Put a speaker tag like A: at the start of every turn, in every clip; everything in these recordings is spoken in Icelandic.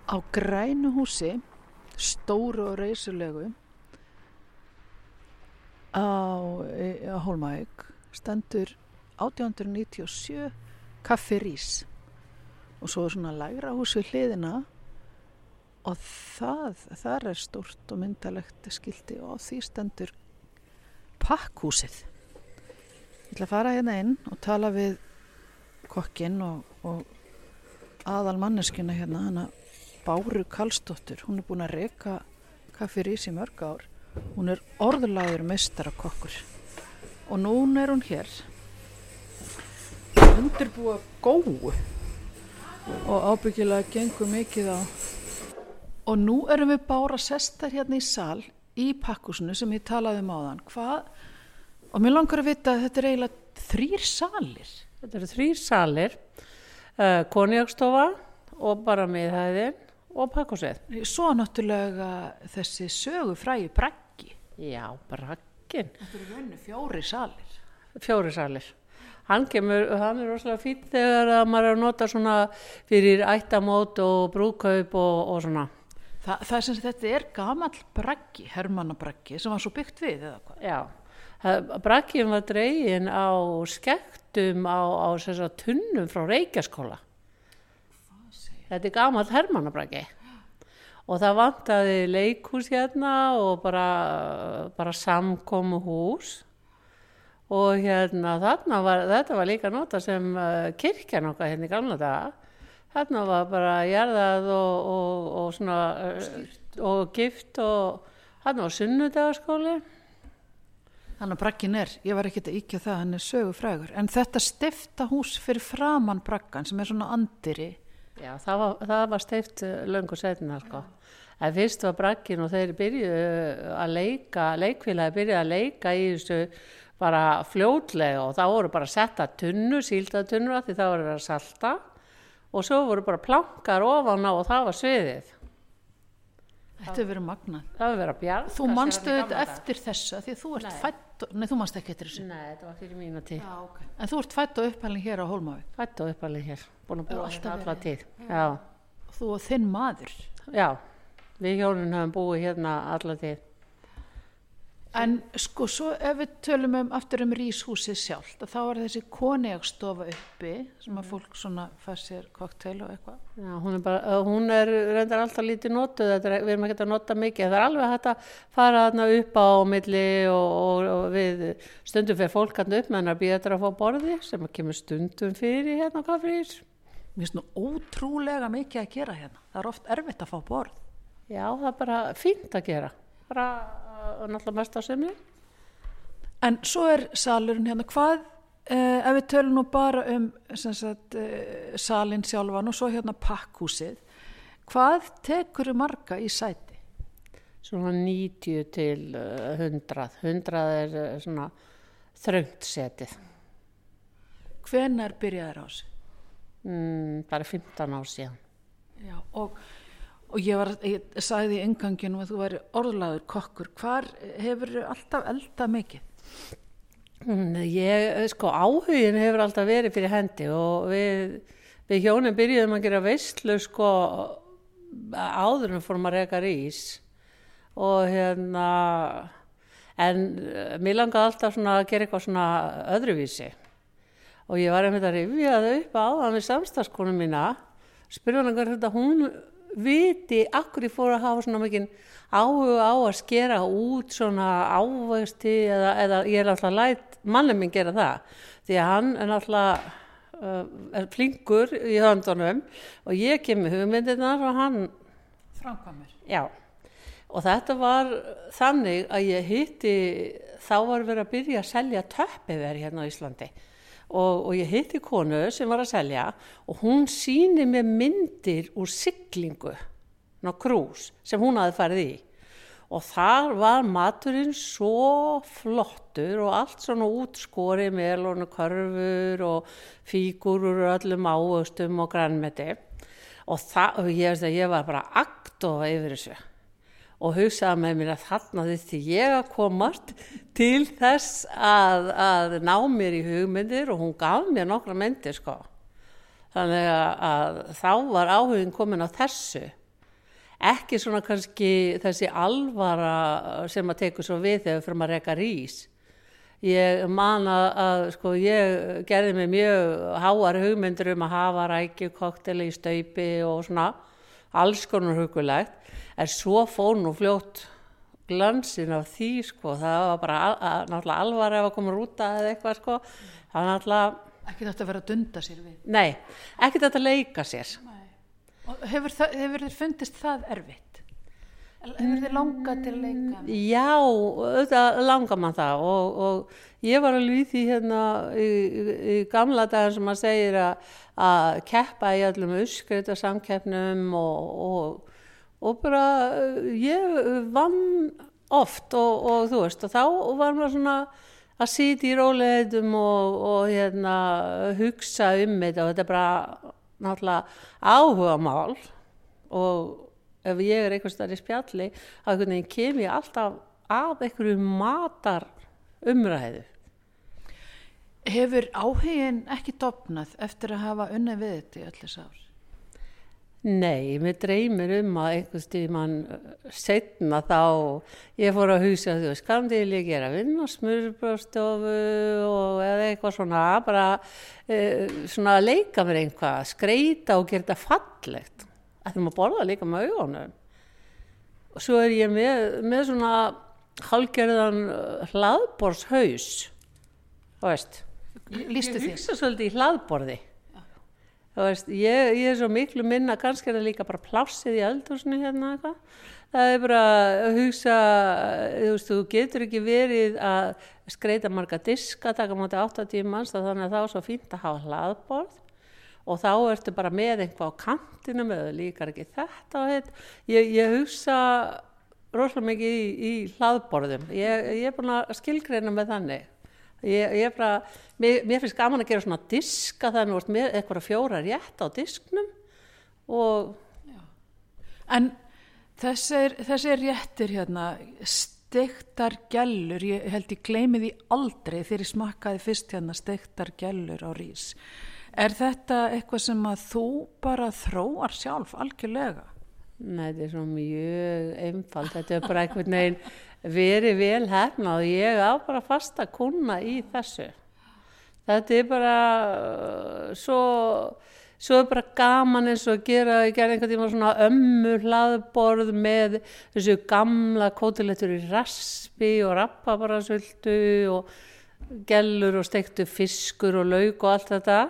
A: Á grænu húsi, stóru og reisulegu, á Hólmavík, stendur 1897 Kaffi Rís. Og svo svona lægra hús við hliðina og þar stórt og myndalegt skilti og á því stendur Pakkhúsið. Ég ætla að fara hérna inn og tala við kokkinn og aðal manneskjuna hérna, hana Báru Karlsdóttur. Hún búin að reka Kaffi Rís í mörg ár. Hún orðlagur meistarakokkur. Og núna hún hér undirbúa góu og ábyggilega gengur mikið á. Og nú erum við Bára sestar hérna í sal í Pakkhúsinu sem ég talaði áðan. Og mér langar að vita að þetta eiginlega 3 salir.
B: Þetta eru 3 salir, konjakstofa og bara miðhæðin og pakkhúsið.
A: Svo náttúrulega þessi sögufrægi Braggi.
B: Já, Bragginn.
A: Þetta eru rauninu 4 salir.
B: 4 salir. Hann er rosalega fínt þegar að maður er að nota svona fyrir ættamót og brúðkaup og svona.
A: Það er sem sagt, þetta er gamall Braggi, Hermannabraggi, sem var svo byggt við eða hvað?
B: Já. Bragginn var dreginn á skektum á tunnum frá Reykjaskóla. Þetta er gamall Hermannabraggi. Og það vantaði leikhús hérna og bara samkomuhús. Og hérna þetta var líka nota sem kirkjan okkar hérna í gamla daga. Þarna var bara jarðað og svona og gift og þarna var sunnudagaskóli.
A: Þannig að Bragginn ég var ekkert að ýkja það, hann sögufrægur. En þetta steypta hús fyrir framan Braggan sem svona anddyri.
B: Já, það var steypt löngu seinna, sko. En fyrst var Bragginn og þeir byrjuðu að leika, leikfélagi byrjuðu að leika í þessu bara fljótlega og það voru bara setta tunnur, síldatunur því það voru að salta og svo voru bara plankar ofan á og það var sviðið.
A: Þetta hefur verið magnað.
B: Það hefur verið að bjarga.
A: Þú manstu þetta eftir þessu því að þú ert fædd, nei þú manst ekki eftir þessu.
B: Nei, þetta var fyrir mína tíð.
A: Já, okay. En þú ert fædd og uppalinn hér á Hólmavík.
B: Fædd og uppalinn hér, búin að búa hérna alla tíð.
A: Já. Þú og þinn maður.
B: Já, við hjónin höfum búið hérna alla tíð.
A: En sko, svo ef við tölum aftur Ríshúsið sjálft, þá þessi konjakstofa uppi sem að fólk svona fær sér kokteil og eitthvað.
B: Já, hún reyndar alltaf lítið notuð, við erum ekki að nota mikið. Það alveg hægt að fara þarna upp á milli og við stundum fyrir fólk þarna upp með hennar býða að fá borði sem að kemur stundum fyrir hérna á Kaffi Rís.
A: Mér finnst nú ótrúlega mikið að gera hérna. Það oft erfitt að fá borð.
B: Já, það bara fínt að gera. Bara og náttúrulega mest á semju.
A: En svo salurinn hérna, hvað, ef við tölum nú bara salinn sjálfan og svo hérna Pakkhúsið, hvað tekur marga í sæti?
B: Svona 90 til 100. 100 svona þröngt setið.
A: Hvenær byrjaðir á þessu?
B: Bara 15 ár síðan.
A: Já, og ég sagði í innganginum að þú væri orðlagur kokkur. Hvar hefur alltaf eldað mikið?
B: Áhugin hefur alltaf verið fyrir hendi og við hjónin byrjuðum að gera veislu áður en fórum að reka Rís. Og hérna, en mér langaði alltaf að gera eitthvað svona öðruvísi. Og ég var einmitt að rifja það upp áðan við samstarfskonu mína, spurði hana hvað þetta hún viti akkur ég fór að hafa svona mikinn áhuga á að skera út svona ávexti eða ég alltaf læt mannum minn gera það því að hann náttúrulega flinkur í höndunum og ég kem með hugmyndirnar og hann
A: framkvæmur.
B: Já, og þetta var þannig að ég hitti, þá var verið að byrja að selja töppiver hérna á Íslandi og ég hitti konu sem var að selja og hún sýni mér myndir úr siglingu ná krús sem hún hafði farið í og þar var maturinn svo flottur og allt svona útskori melónu, körfur og fígúrur og öllum ávöxtum og grænmeti og ég var bara agndofa yfir þessu og hugsaði með mér að þarna þyrfti ég að komast til þess að ná mér í hugmyndir og hún gaf mér nokkra myndir sko. Þannig að þá var áhugin komin á þessu ekki svona kannski þessi alvara sem að tekur svo við þegar við fyrir að reka rís. Ég man að sko, ég gerði mig mjög háar hugmyndir að hafa rækjukokteli í staupi og svona alls konar hugulegt, en svo fór nú fljótt glansinn af því, sko, það var bara náttúrulega alvara ef að koma rúta eða eitthvað, sko, það var náttúrulega...
A: Ekki þetta að vera að dunda sér við?
B: Nei, ekki þetta að leika sér.
A: Nei. Og hefur þér fundist það erfitt? Hefur þér langað til að leika?
B: Já, auðvitað langar mann það og ég var alveg í því hérna í gamla dagar sem maður segir að keppa í öllum uppskriftarsamkeppnum og bara ég vann oft og þú veist, og þá var maður svona að sitja í rólegheitum og hérna hugsa þetta og þetta er bara náttúrulega áhugamál og ef ég er einhvers staðar í spjalli þá kem ég alltaf að einhverju matar umræðu.
A: Hefur áhugin ekki dofnað eftir að hafa unnið við þetta í öll þessi ár?
B: Nei, mér dreymir að einhvers tímann seinna þá ég fór að hugsa þú veist, hvað vil ég gera, vinna á smurbrauðstofu og eða eitthvað svona bara svona að leika mér einhvað, skreita og gera þetta fallegt að því maður borða líka með augunum og svo er ég með svona hálfgerðan hlaðborðshaus þú veist
A: Lýstu því?
B: Ég hugsa svolítið í hlaðborði þú veist, ég er svo miklu minna, kannski er það líka bara plássið í eldhúsinu hérna eitthvað. Það er bara að hugsa, þú veist, þú getur ekki verið að skreita marga diska, taka móti 8 tímans, þannig að þá er svo fínt að hafa hlaðborð og þá ertu bara með eitthvað á kantinu með þau líkar ekki þetta og þetta. Ég hugsa rosalega mikið í hlaðborðum. Ég er búin að skilgreina með þannig. Ég bara, mér finnst gaman að gera svona diska þannig að með eitthvað 4 rétt á disknum og
A: já. En þessi réttir hérna steiktar gellur, ég held ég gleymi því aldrei þegar ég smakkaði fyrst hérna steiktar gellur á rís. Er þetta eitthvað sem að þú bara þróar sjálf algjörlega?
B: Nei, þetta er svo mjög einfalt, þetta er bara einhvern veginn verið vel hefnað og ég á bara fasta kuna í þessu. Þetta er bara svo er bara gaman eins og ég gerði einhvern tíma svona hlaðborð með þessu gamla kótilettur í raspi og rabarbarasöldu og gellur og steiktu fiskur og lauk og allt þetta.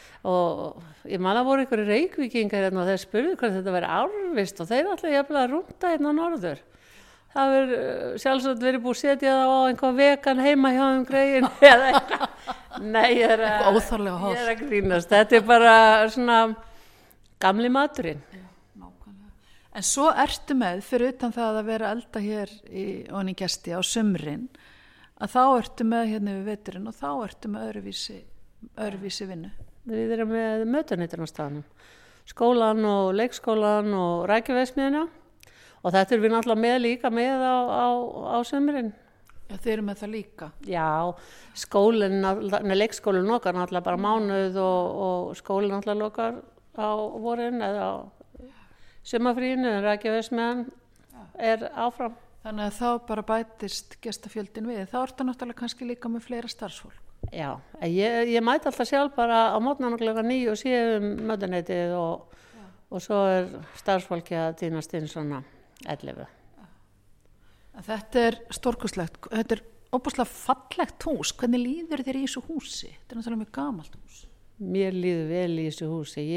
B: Og ég man að voru einhverju Reykvíkingar hérna og þeir spurðu hvað þetta væri árvist og þeir alltaf jafnvel að rúnda hérna á norður. Það verður sjálfsagt verið búið að setja það á einhver vegan heima hjá greiðin eða eitthvað. Nei, ég er að grínast. Þetta er bara svona gamli maturinn.
A: Já, nákvæmlega. En svo ertu með, fyrir utan það að vera elda hér í gesti á sumrin, að þá ertu með hérna við veturinn og þá ertu með öðruvísi vinnu.
B: Við erum með mötuneytin á staðnum. Skólan og leikskólan og rækjuverksmiðjuna. Og þetta er við náttúrulega með líka með á sumrin.
A: Já, þið eru með það líka?
B: Já, leikskólinn lokar náttúrulega bara mánuð og skólinn náttúrulega lokar á vorin eða á sumarfríinu en rækjuverksmiðjan er áfram.
A: Þannig að þá bara bætist gestafjöldin við. Þá ertu náttúrulega kannski líka með fleira starfsfólk.
B: Já, ég mæti alltaf sjálf bara á mótnana klukkan 9 og séum mötuneytið og svo er starfsfólki að týnast inn svona 11.
A: Þetta er stórkostlegt. Þetta er óbúslega fallegt hús. Hvernig líður þér í þessu húsi? Þetta er náttúrulega mjög gamalt hús.
B: Mér líður vel í þessu húsi.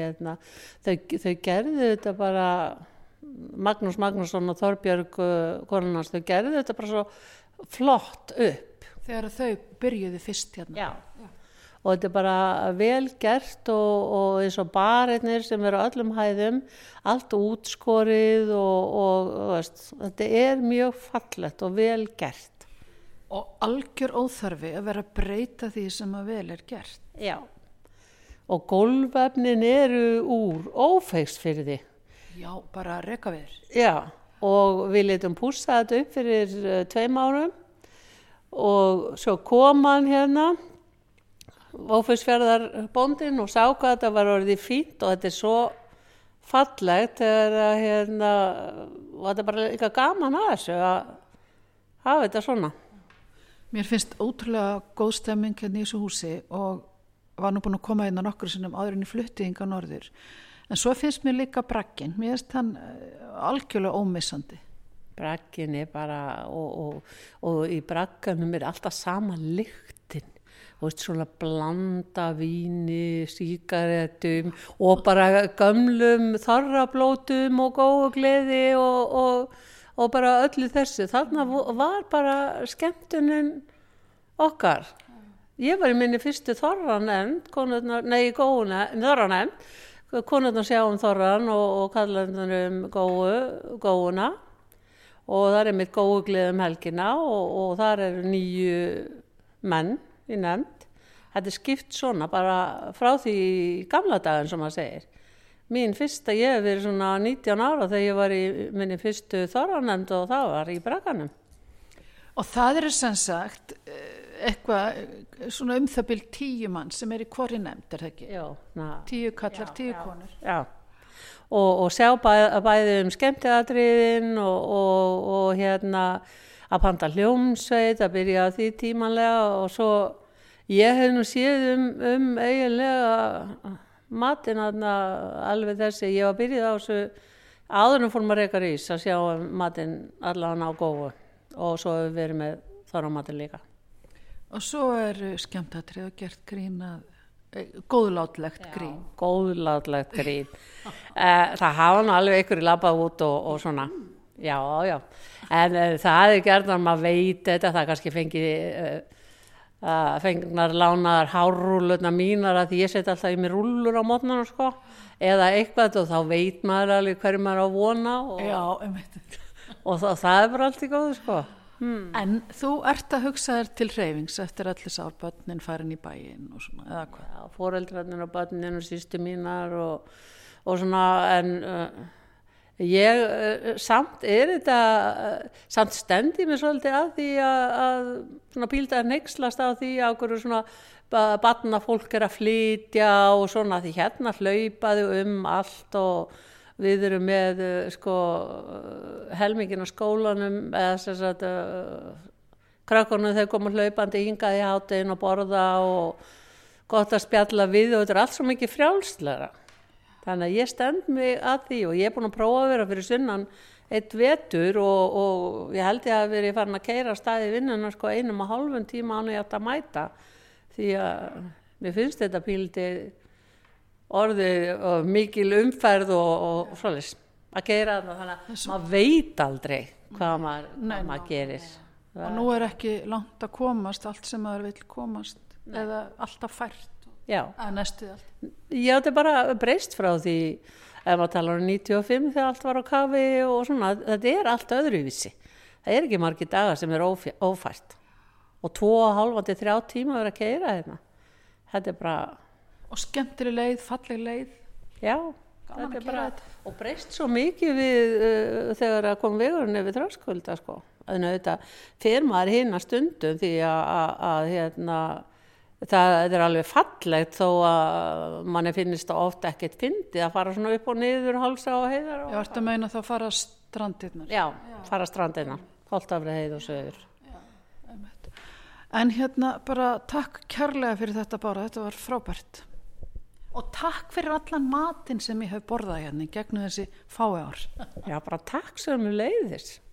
B: Þau gerðu þetta bara, Magnús Magnússon og Þorbjörg konunans, þau gerðu þetta bara svo flott upp.
A: Þegar þau byrjuðu fyrst hérna.
B: Já. Og þetta er bara vel gert og eins og barirnir sem eru á öllum hæðum, allt útskorið og veist, þetta er mjög fallegt og vel gert.
A: Og algjör óþarfi að vera að breyta því sem að vel er gert.
B: Já. Og gólfefnin eru úr Ófeigsfirði.
A: Já, bara reka við.
B: Já, og við letum pússa þetta upp fyrir 2 árum og svo kom hann hérna Ófeigsfjarðar bóndinn og sá hvað þetta var orðið fínt og þetta er svo fallegt þegar og þetta er bara líka gaman að þessu að hafa þetta svona.
A: Mér finnst ótrúlega góð stemming hérna í þessu húsi og var nú búin að koma inn á nokkru sinnum áður en í flutti hingað norður. En svo finnst mér líka bragginn. Mér finnst hann algjörlega ómissandi.
B: Bragginn er bara, og í bragganum er alltaf sama lyktin. Þú veist, svona blanda víni, sígarettum og bara gömlum þorrablótum og góðu gleði og bara öllu þessu. Þarna var bara skemmtunin okkar. Ég var í minni fyrstu þorranefnd, þorranefnd, konurnar sjá þorran og kallarnar góuna og þar er mitt góðu gleði helgina og þar eru 9 menn í nefnd. Þetta er skipt svona bara frá því gamla daginn sem maður segir. Mín fyrsta, ég hef verið svona 19 ára þegar ég var í minni fyrstu þorranefnd og það var í Bragganum.
A: Og það eru sem sagt eitthvað svona það bil 10 mann sem er í hvorri nefnd, er það ekki?
B: Já.
A: 10 kallar, 10 konur.
B: Já. Og sjá bæði skemmtiatriðin og að panta hljómsveit, að byrja á því tímanlega og svo ég hef nú séð eiginlega matinn alveg þessi, ég var byrjuð á þessu áður fór maður reka rís að sjá matinn allan á góðu og svo hefur við verið með þorramatinn líka. Og
A: svo er skemmtiatrið og gert grín góðlátlegt grín.
B: Já, góðlátlegt grín. Það hafa nú alveg einhverju labbað út og svona. Já. En það er gerðan maður veit þetta, það kannski fengnar lánaðar hárrúllurnar mínar að því ég set alltaf í mig rúllur á mótnana sko, eða eitthvað og þá veit maður alveg hverju maður á vona og það er bara allt í góðu sko.
A: En þú ert að hugsa þér til hreyfings eftir allir sár börnin farin í bæinn og svona, eða hvað?
B: Já, foreldrarnir og börnin og systur mínar og svona, en ég samt samt stendi mér svolítið að því að svona píldaðir neykslast á því að hverju svona barnafólk er að flytja og svona, því hérna hlaupaðu allt og við erum með helmingin á skólanum eða þess að krakkarnir þeir koma hlaupandi hingað í hádeginu og borða og gott að spjalla við og þetta er allt svo mikið frjálslegra. Þannig að ég stend mig að því og ég er búin að prófa að vera fyrir sunnan 1 vetur og ég held ég að verið farin að keyra af stað í vinnuna 1,5 tíma án ég átt að mæta því að mér finnst þetta píldi orðið og mikil umferð og svoleiðis að keyra þarna, þannig að maður veit aldrei hvað maður gerir.
A: Og nú er ekki langt að komast allt sem maður vill komast eða alltaf fært.
B: Já.
A: Að næstu allt.
B: Já, þetta er bara breyst frá því ef maður talar 95 þegar allt var á kafi og svona, þetta er allt öðruvísi. Það er ekki margir dagar sem er ófært og 2,5 til 3 tíma verið að keyra hérna. Þetta er bara
A: og skemmtileg leið, falleg leið.
B: Já, þetta er bara og breyst svo mikið við þegar að kom vegurinn yfir Þröskulda sko. Þannig að þetta fer maður hinn að stundum því að það er alveg fallegt þó að manni finnist það ofta ekkert fyndið að fara svona upp og niður Hálsa og Heiðar.
A: Já, ertu að meina þá fara strandirnar?
B: Já, fara strandirnar, Holtafri Heið og Söður.
A: En bara takk kærlega fyrir þetta bara, þetta var frábært. Og takk fyrir allan matinn sem ég hef borðað hérna í gegnum þessi fái ár.
B: Já, bara takk sömuleiðis.